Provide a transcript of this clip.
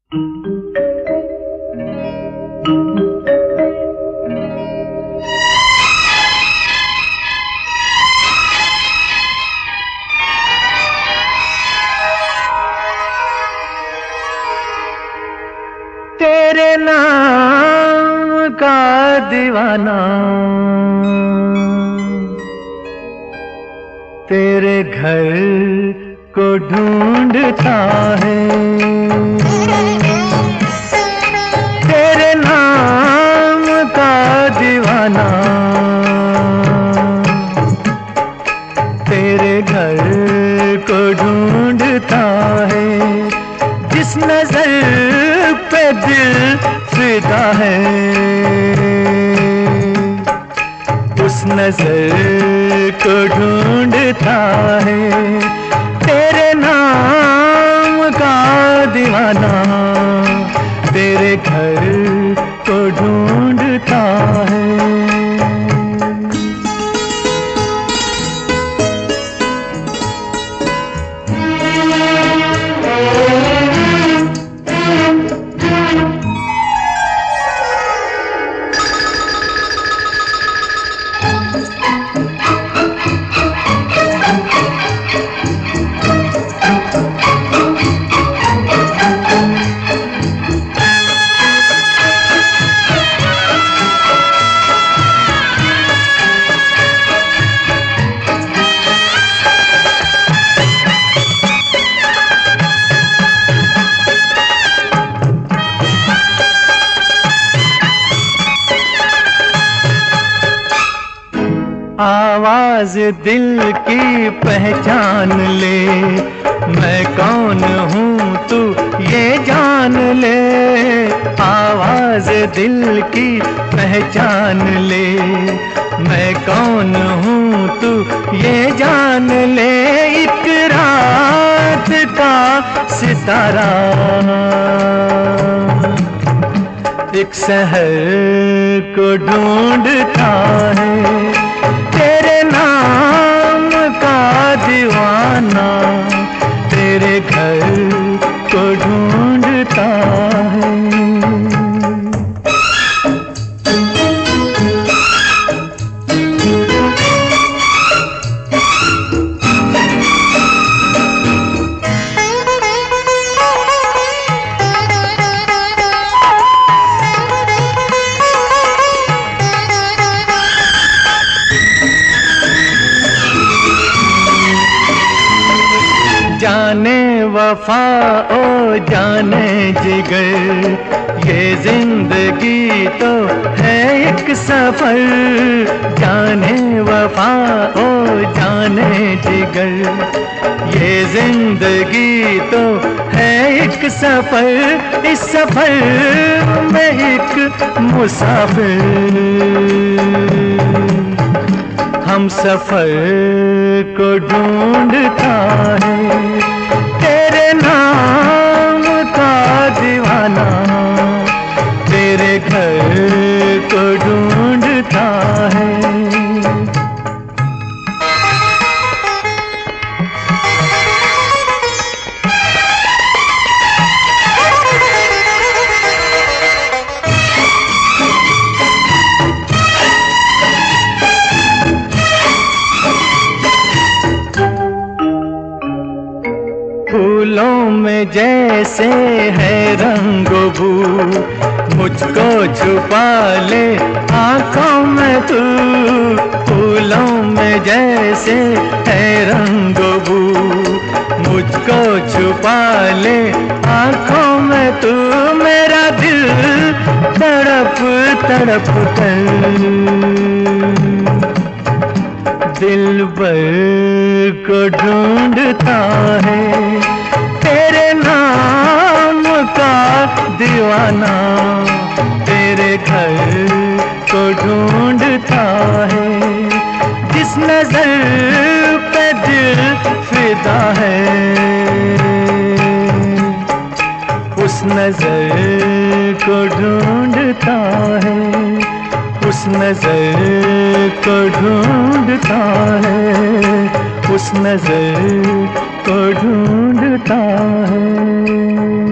तेरे नाम का दीवाना, तेरे घर को ढूंढता है। तेरे नाम का दीवाना, तेरे घर को ढूंढता है। जिस नजर पे दिल फिदा है, उस नजर को ढूंढता है। तेरे नाम का दीवाना, तेरे घर को ढूंढता है। आवाज दिल की पहचान ले, मैं कौन हूँ तू ये जान ले। आवाज दिल की पहचान ले, मैं कौन हूँ तू ये जान ले। एक रात का सितारा, एक शहर को ढूंढता है। तेरे नाम का दीवाना, तेरे घर को ढूंढता है। जाने वफा ओ जाने जिगर, ये जिंदगी तो है एक सफर। जाने वफा ओ जाने जिगर, ये जिंदगी तो है एक सफर। इस सफर में एक मुसाफिर, हम सफर को ढूंढता है। तेरे नाम का दीवाना, तेरे घर को ढूंढता है। फूलों में जैसे है रंगो बू, मुझको छुपा ले आँखों में तू। फूलों में जैसे है रंगो बू, मुझको छुपा ले आँखों में तू। मेरा दिल तड़प तड़प कर दिलबर को ढूंढता है। तेरे नाम का दीवाना, तेरे घर को ढूंढता है। जिस नजर पे दिल फिदा है, उस नजर को ढूंढता है। उस नजर को ढूंढता है, उस नजर को ढूंढता है।